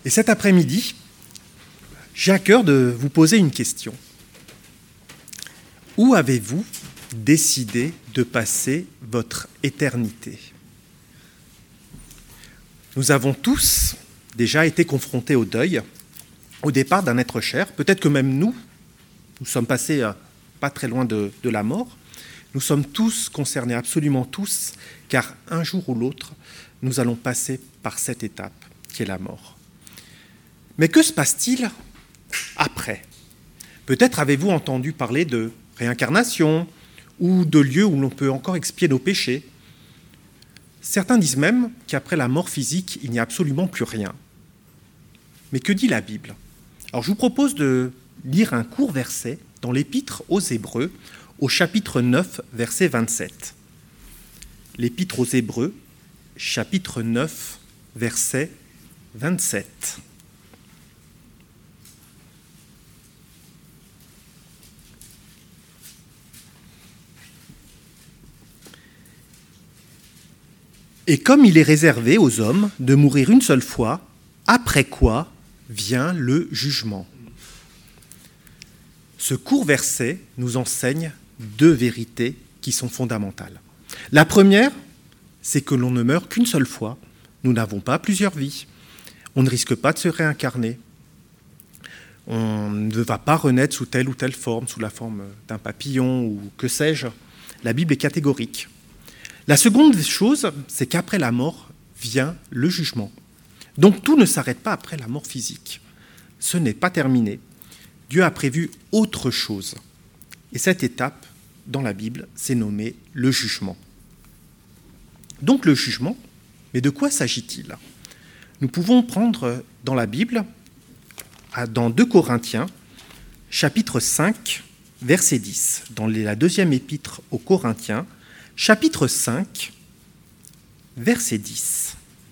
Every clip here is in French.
Et cet après-midi, j'ai à cœur de vous poser une question. Où avez-vous décidé de passer votre éternité ? Nous avons tous déjà été confrontés au deuil, au départ d'un être cher. Peut-être que même nous sommes passés pas très loin de la mort. Nous sommes tous concernés, absolument tous, car un jour ou l'autre, nous allons passer par cette étape qui est la mort. Mais que se passe-t-il après ? Peut-être avez-vous entendu parler de réincarnation ou de lieux où l'on peut encore expier nos péchés. Certains disent même qu'après la mort physique, il n'y a absolument plus rien. Mais que dit la Bible ? Alors je vous propose de lire un court verset dans l'Épître aux Hébreux, au chapitre 9, verset 27. L'Épître aux Hébreux, chapitre 9, verset 27. Et comme il est réservé aux hommes de mourir une seule fois, après quoi vient le jugement. Ce court verset nous enseigne deux vérités qui sont fondamentales. La première, c'est que l'on ne meurt qu'une seule fois. Nous n'avons pas plusieurs vies. On ne risque pas de se réincarner. On ne va pas renaître sous telle ou telle forme, sous la forme d'un papillon ou que sais-je. La Bible est catégorique. La seconde chose, c'est qu'après la mort vient le jugement. Donc tout ne s'arrête pas après la mort physique. Ce n'est pas terminé. Dieu a prévu autre chose. Et cette étape, dans la Bible, c'est nommé le jugement. Donc le jugement, mais de quoi s'agit-il ? Nous pouvons prendre dans la Bible, dans 2 Corinthiens, chapitre 5, verset 10, dans la deuxième épître aux Corinthiens, chapitre 5, verset 10.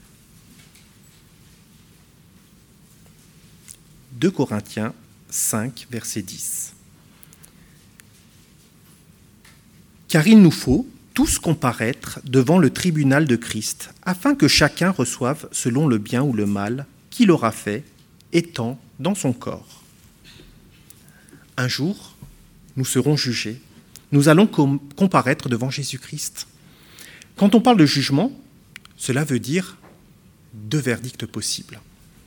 2 Corinthiens 5, verset 10. Car il nous faut tous comparaître devant le tribunal de Christ, afin que chacun reçoive selon le bien ou le mal qu'il aura fait, étant dans son corps. Un jour, nous serons jugés. Nous allons comparaître devant Jésus-Christ. Quand on parle de jugement, cela veut dire deux verdicts possibles.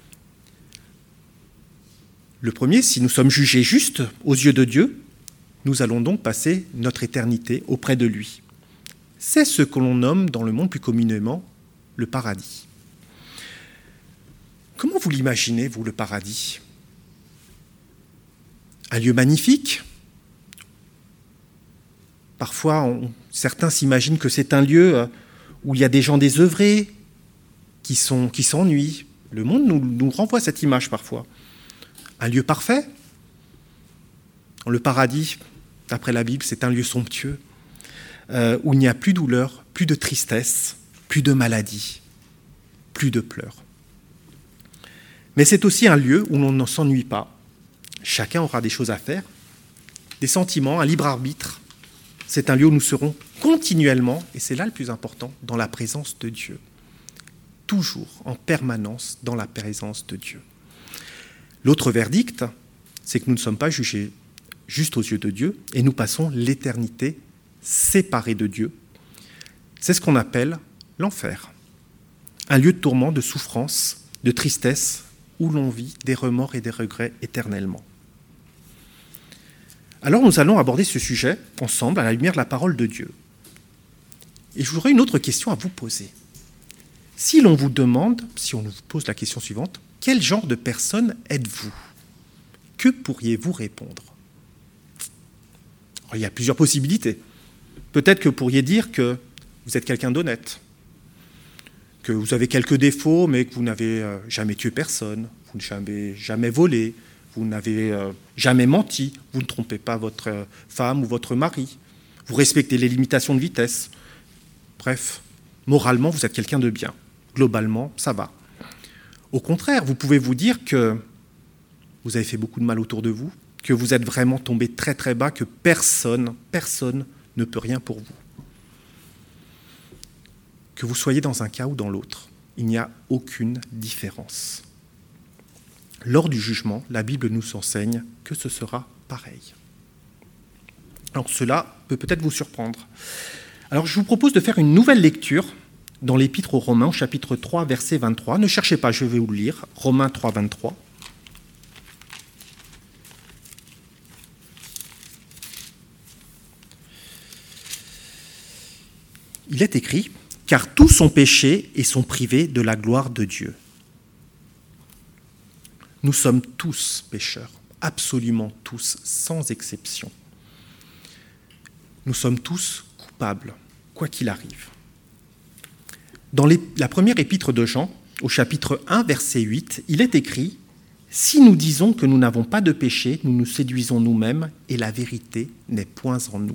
Le premier, si nous sommes jugés justes aux yeux de Dieu, nous allons donc passer notre éternité auprès de lui. C'est ce que l'on nomme dans le monde plus communément le paradis. Comment vous l'imaginez, vous, le paradis ? Un lieu magnifique ? Parfois, certains s'imaginent que c'est un lieu où il y a des gens désœuvrés, qui s'ennuient. Le monde nous renvoie cette image parfois. Un lieu parfait. Le paradis, d'après la Bible, c'est un lieu somptueux, où il n'y a plus de douleur, plus de tristesse, plus de maladie, plus de pleurs. Mais c'est aussi un lieu où l'on ne s'ennuie pas. Chacun aura des choses à faire, des sentiments, un libre arbitre. C'est un lieu où nous serons continuellement, et c'est là le plus important, dans la présence de Dieu. Toujours, en permanence, dans la présence de Dieu. L'autre verdict, c'est que nous ne sommes pas jugés juste aux yeux de Dieu, et nous passons l'éternité séparés de Dieu. C'est ce qu'on appelle l'enfer. Un lieu de tourment, de souffrance, de tristesse, où l'on vit des remords et des regrets éternellement. Alors nous allons aborder ce sujet ensemble à la lumière de la parole de Dieu. Et j'aurais une autre question à vous poser. Si on vous pose la question suivante, quel genre de personne êtes-vous ? Que pourriez-vous répondre ? Alors, il y a plusieurs possibilités. Peut-être que vous pourriez dire que vous êtes quelqu'un d'honnête, que vous avez quelques défauts, mais que vous n'avez jamais tué personne, vous n'avez jamais volé, vous n'avez jamais menti, vous ne trompez pas votre femme ou votre mari, vous respectez les limitations de vitesse. Bref, moralement, vous êtes quelqu'un de bien. Globalement, ça va. Au contraire, vous pouvez vous dire que vous avez fait beaucoup de mal autour de vous, que vous êtes vraiment tombé très très bas, que personne ne peut rien pour vous. Que vous soyez dans un cas ou dans l'autre, il n'y a aucune différence. lors du jugement, la Bible nous enseigne que ce sera pareil. Alors cela peut peut-être vous surprendre. Alors je vous propose de faire une nouvelle lecture dans l'Épître aux Romains, au chapitre 3, verset 23. Ne cherchez pas, je vais vous le lire. Romains 3, 23. Il est écrit « Car tous ont péché et sont privés de la gloire de Dieu. » Nous sommes tous pécheurs, absolument tous, sans exception. Nous sommes tous coupables, quoi qu'il arrive. Dans la première épître de Jean, au chapitre 1, verset 8, il est écrit « Si nous disons que nous n'avons pas de péché, nous nous séduisons nous-mêmes et la vérité n'est point en nous. »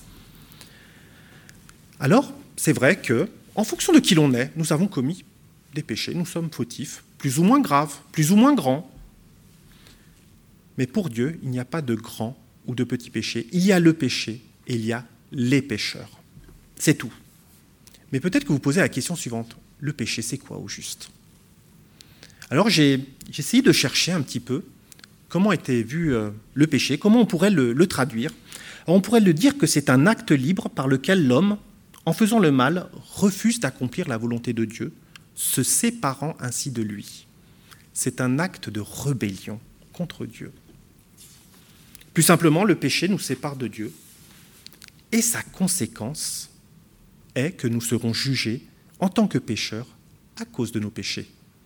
Alors, c'est vrai que, en fonction de qui l'on est, nous avons commis des péchés, nous sommes fautifs, plus ou moins graves, plus ou moins grands. Mais pour Dieu, il n'y a pas de grand ou de petit péché. Il y a le péché et il y a les pécheurs. C'est tout. Mais peut-être que vous posez la question suivante. Le péché, c'est quoi au juste ? Alors j'ai essayé de chercher un petit peu comment était vu le péché, comment on pourrait le traduire. Alors, on pourrait le dire que c'est un acte libre par lequel l'homme, en faisant le mal, refuse d'accomplir la volonté de Dieu, se séparant ainsi de lui. C'est un acte de rébellion contre Dieu. Plus simplement, le péché nous sépare de Dieu et sa conséquence est que nous serons jugés en tant que pécheurs à cause de nos péchés.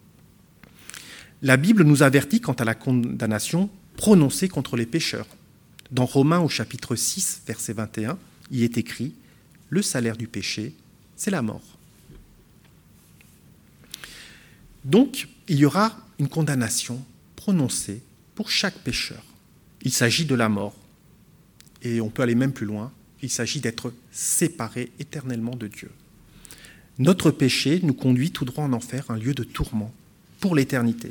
La Bible nous avertit quant à la condamnation prononcée contre les pécheurs. Dans Romains au chapitre 6, verset 21, il est écrit « Le salaire du péché, c'est la mort ». Donc, il y aura une condamnation prononcée pour chaque pécheur. Il s'agit de la mort. Et on peut aller même plus loin. Il s'agit d'être séparé éternellement de Dieu. Notre péché nous conduit tout droit en enfer, un lieu de tourment pour l'éternité.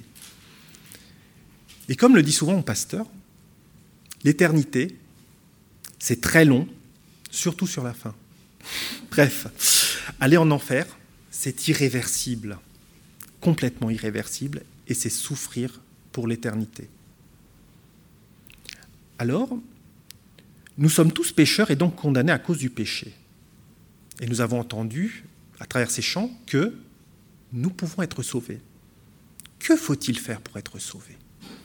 Et comme le dit souvent mon pasteur, l'éternité, c'est très long, surtout sur la fin. Bref, aller en enfer, c'est irréversible, complètement irréversible, et c'est souffrir pour l'éternité. Alors, nous sommes tous pécheurs et donc condamnés à cause du péché. Et nous avons entendu, à travers ces chants, que nous pouvons être sauvés. Que faut-il faire pour être sauvé ?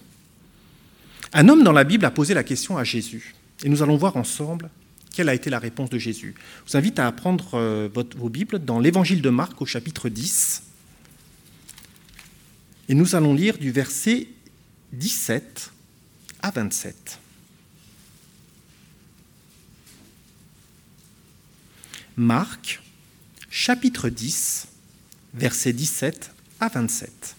Un homme dans la Bible a posé la question à Jésus. Et nous allons voir ensemble quelle a été la réponse de Jésus. Je vous invite à prendre vos Bibles dans l'Évangile de Marc au chapitre 10. Et nous allons lire du verset 17 à 27. Marc, chapitre 10, versets 17 à 27.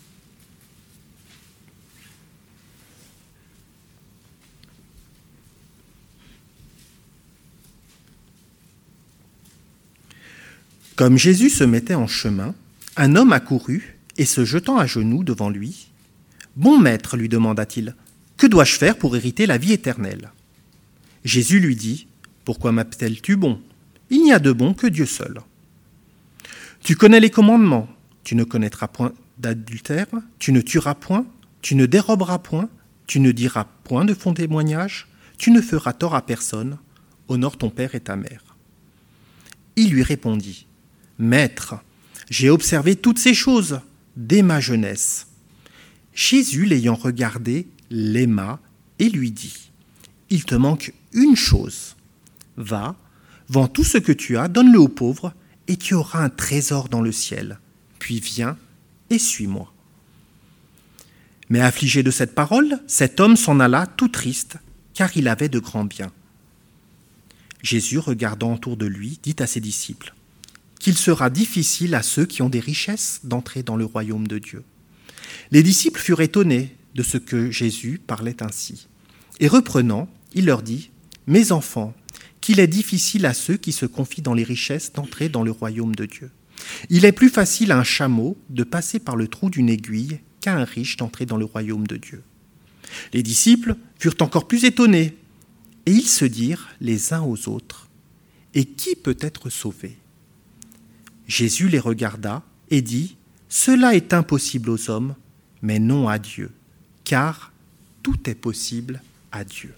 Comme Jésus se mettait en chemin, un homme accourut et se jetant à genoux devant lui, « Bon maître, lui demanda-t-il, que dois-je faire pour hériter la vie éternelle ?» Jésus lui dit, « Pourquoi m'appelles-tu bon ? Il n'y a de bon que Dieu seul. Tu connais les commandements. Tu ne commettras point d'adultère, tu ne tueras point, tu ne déroberas point, tu ne diras point de faux témoignage, tu ne feras tort à personne, honore ton père et ta mère. » Il lui répondit, « Maître, j'ai observé toutes ces choses dès ma jeunesse. » Jésus, l'ayant regardé, l'aima et lui dit, « Il te manque une chose. Va, vends tout ce que tu as, donne-le aux pauvres, et tu auras un trésor dans le ciel. Puis viens et suis-moi. » Mais affligé de cette parole, cet homme s'en alla tout triste, car il avait de grands biens. Jésus, regardant autour de lui, dit à ses disciples, qu'il sera difficile à ceux qui ont des richesses d'entrer dans le royaume de Dieu. Les disciples furent étonnés de ce que Jésus parlait ainsi. Et reprenant, il leur dit, « Mes enfants, qu'il est difficile à ceux qui se confient dans les richesses d'entrer dans le royaume de Dieu. Il est plus facile à un chameau de passer par le trou d'une aiguille qu'à un riche d'entrer dans le royaume de Dieu. » Les disciples furent encore plus étonnés, et ils se dirent les uns aux autres, « Et qui peut être sauvé ?» Jésus les regarda et dit, « Cela est impossible aux hommes, mais non à Dieu, car tout est possible à Dieu.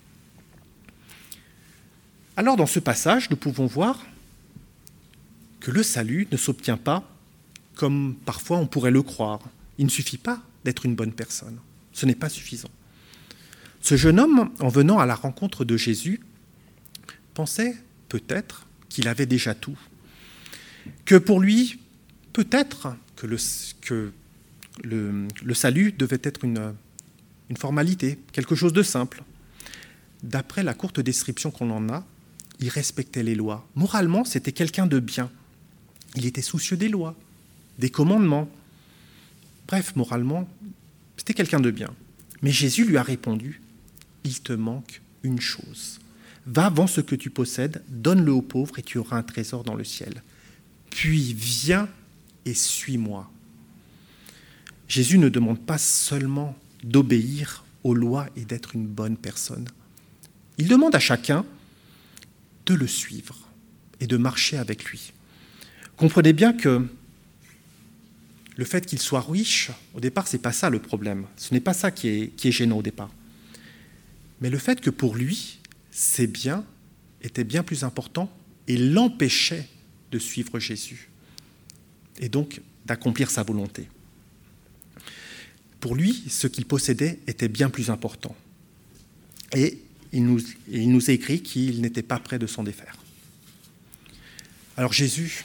Alors dans ce passage, nous pouvons voir que le salut ne s'obtient pas comme parfois on pourrait le croire. Il ne suffit pas d'être une bonne personne. Ce n'est pas suffisant. Ce jeune homme, en venant à la rencontre de Jésus, pensait peut-être qu'il avait déjà tout. Que pour lui, peut-être que le salut devait être une formalité, quelque chose de simple. D'après la courte description qu'on en a, il respectait les lois. Moralement, c'était quelqu'un de bien. Il était soucieux des lois, des commandements. Bref, moralement, c'était quelqu'un de bien. Mais Jésus lui a répondu, « Il te manque une chose. Va, vends ce que tu possèdes, donne-le aux pauvres et tu auras un trésor dans le ciel. Puis viens et suis-moi. » Jésus ne demande pas seulement d'obéir aux lois et d'être une bonne personne. Il demande à chacun de le suivre et de marcher avec lui. Comprenez bien que le fait qu'il soit riche, au départ, ce n'est pas ça le problème. Ce n'est pas ça qui est gênant au départ. Mais le fait que pour lui, ses biens étaient bien plus importants et l'empêchaient de suivre Jésus et donc d'accomplir sa volonté. Pour lui, ce qu'il possédait était bien plus important. Et il nous a écrit qu'il n'était pas prêt de s'en défaire. Alors Jésus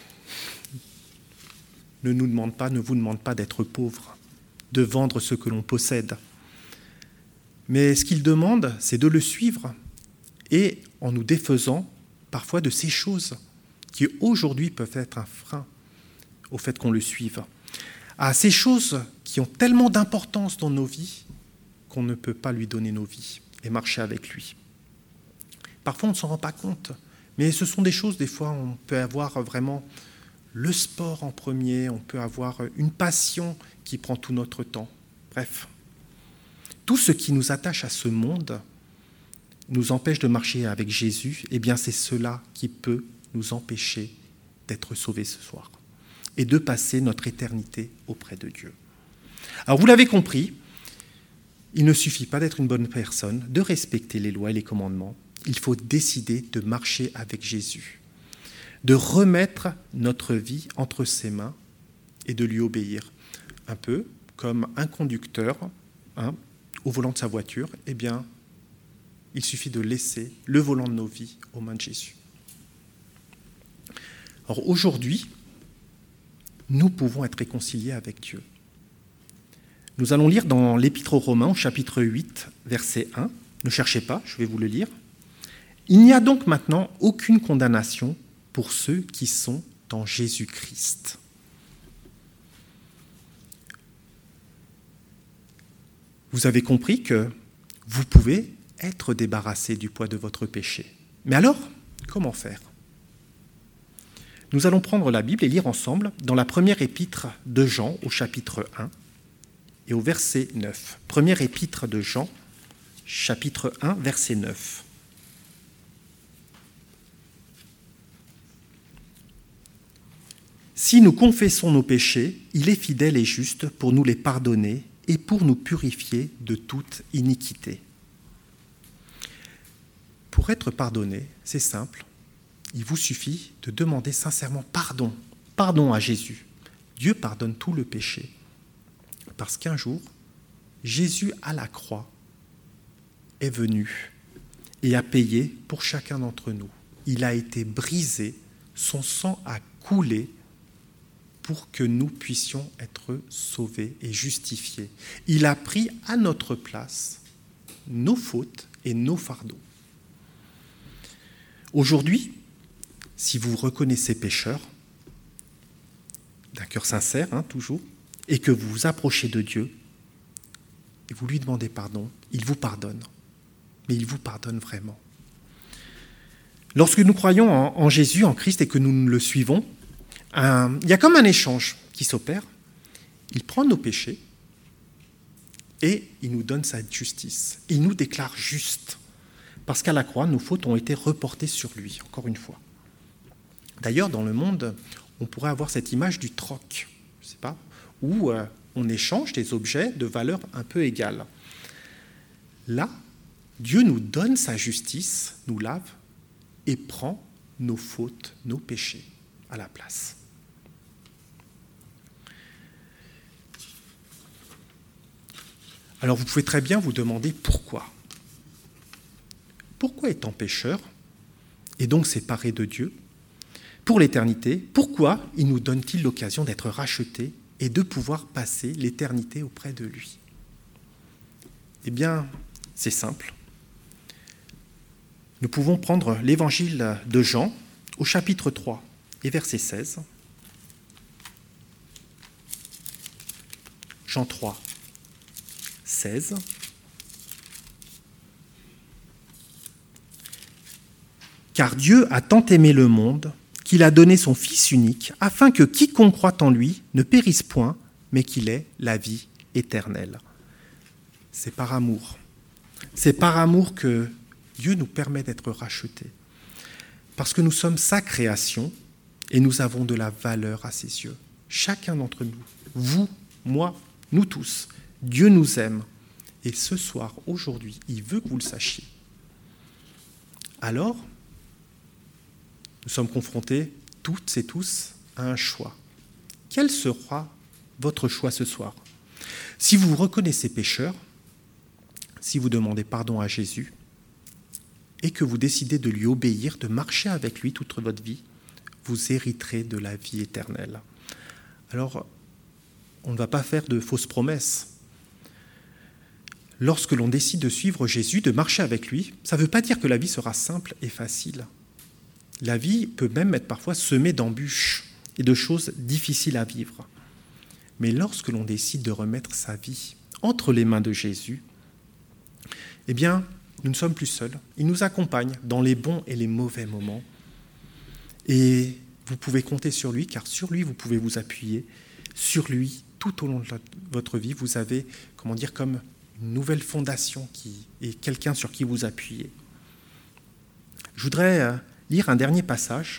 ne vous demande pas d'être pauvre, de vendre ce que l'on possède. Mais ce qu'il demande, c'est de le suivre et en nous défaisant parfois de ces choses qui aujourd'hui peuvent être un frein au fait qu'on le suive. À ces choses qui ont tellement d'importance dans nos vies qu'on ne peut pas lui donner nos vies et marcher avec lui. Parfois, on ne s'en rend pas compte, mais ce sont des choses, des fois, on peut avoir vraiment le sport en premier, on peut avoir une passion qui prend tout notre temps. Bref, tout ce qui nous attache à ce monde nous empêche de marcher avec Jésus, eh bien c'est cela qui peut nous empêcher d'être sauvés ce soir et de passer notre éternité auprès de Dieu. Alors vous l'avez compris, il ne suffit pas d'être une bonne personne, de respecter les lois et les commandements. Il faut décider de marcher avec Jésus, de remettre notre vie entre ses mains et de lui obéir. Un peu comme un conducteur au volant de sa voiture, eh bien, il suffit de laisser le volant de nos vies aux mains de Jésus. Alors aujourd'hui, nous pouvons être réconciliés avec Dieu. Nous allons lire dans l'Épître aux Romains, au chapitre 8, verset 1. Ne cherchez pas, je vais vous le lire. « Il n'y a donc maintenant aucune condamnation pour ceux qui sont en Jésus-Christ. » Vous avez compris que vous pouvez être débarrassé du poids de votre péché. Mais alors, comment faire ? Nous allons prendre la Bible et lire ensemble dans la première épître de Jean, au chapitre 1 et au verset 9. Première épître de Jean, chapitre 1, verset 9. Si nous confessons nos péchés, il est fidèle et juste pour nous les pardonner et pour nous purifier de toute iniquité. Pour être pardonné, c'est simple. Il vous suffit de demander sincèrement pardon. Pardon à Jésus. Dieu pardonne tout le péché. Parce qu'un jour, Jésus à la croix est venu et a payé pour chacun d'entre nous. Il a été brisé, son sang a coulé pour que nous puissions être sauvés et justifiés. Il a pris à notre place nos fautes et nos fardeaux. Aujourd'hui, si vous reconnaissez pécheur, d'un cœur sincère, toujours, et que vous vous approchez de Dieu, et vous lui demandez pardon, il vous pardonne. Mais il vous pardonne vraiment. Lorsque nous croyons en Jésus, en Christ, et que nous le suivons, il y a comme un échange qui s'opère. Il prend nos péchés et il nous donne sa justice. Il nous déclare justes. Parce qu'à la croix, nos fautes ont été reportées sur lui, encore une fois. D'ailleurs, dans le monde, on pourrait avoir cette image du troc, je ne sais pas, où on échange des objets de valeur un peu égale. Là, Dieu nous donne sa justice, nous lave et prend nos fautes, nos péchés à la place. Alors vous pouvez très bien vous demander pourquoi. Pourquoi étant pécheur, et donc séparé de Dieu, pour l'éternité, pourquoi il nous donne-t-il l'occasion d'être rachetés et de pouvoir passer l'éternité auprès de lui? Eh bien, c'est simple. Nous pouvons prendre l'évangile de Jean au chapitre 3 et verset 16. Jean 3, 16. Car Dieu a tant aimé le monde qu'il a donné son Fils unique, afin que quiconque croit en lui ne périsse point, mais qu'il ait la vie éternelle. C'est par amour. C'est par amour que Dieu nous permet d'être rachetés. Parce que nous sommes sa création et nous avons de la valeur à ses yeux. Chacun d'entre nous, vous, moi, nous tous, Dieu nous aime. Et ce soir, aujourd'hui, il veut que vous le sachiez. Alors, nous sommes confrontés, toutes et tous, à un choix. Quel sera votre choix ce soir? Si vous vous reconnaissez pécheur, si vous demandez pardon à Jésus, et que vous décidez de lui obéir, de marcher avec lui toute votre vie, vous hériterez de la vie éternelle. Alors, on ne va pas faire de fausses promesses. Lorsque l'on décide de suivre Jésus, de marcher avec lui, ça ne veut pas dire que la vie sera simple et facile. La vie peut même être parfois semée d'embûches et de choses difficiles à vivre. Mais lorsque l'on décide de remettre sa vie entre les mains de Jésus, eh bien, nous ne sommes plus seuls. Il nous accompagne dans les bons et les mauvais moments. Et vous pouvez compter sur lui, car sur lui, vous pouvez vous appuyer. Sur lui, tout au long de votre vie, vous avez, comme une nouvelle fondation et quelqu'un sur qui vous appuyez. Je voudrais lire un dernier passage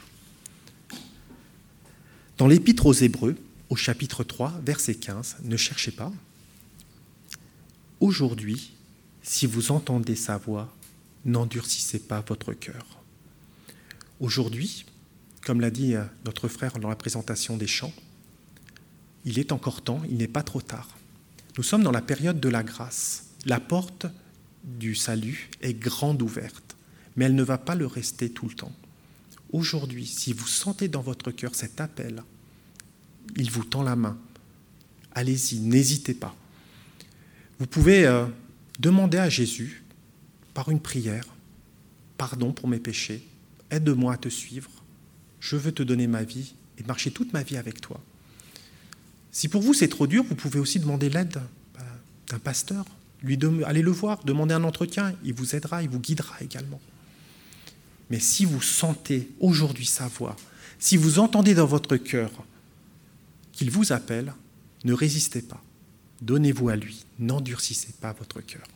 dans l'Épître aux Hébreux, au chapitre 3, verset 15. Ne cherchez pas. Aujourd'hui, si vous entendez sa voix, n'endurcissez pas votre cœur. Aujourd'hui, comme l'a dit notre frère dans la présentation des chants, il est encore temps, il n'est pas trop tard. Nous sommes dans la période de la grâce. La porte du salut est grande ouverte, mais elle ne va pas le rester tout le temps. Aujourd'hui, si vous sentez dans votre cœur cet appel, il vous tend la main. Allez-y, n'hésitez pas. Vous pouvez demander à Jésus, par une prière, pardon pour mes péchés, aide-moi à te suivre, je veux te donner ma vie et marcher toute ma vie avec toi. Si pour vous c'est trop dur, vous pouvez aussi demander l'aide d'un pasteur, allez le voir, demander un entretien, il vous aidera, il vous guidera également. Mais si vous sentez aujourd'hui sa voix, si vous entendez dans votre cœur qu'il vous appelle, ne résistez pas, donnez-vous à lui, n'endurcissez pas votre cœur.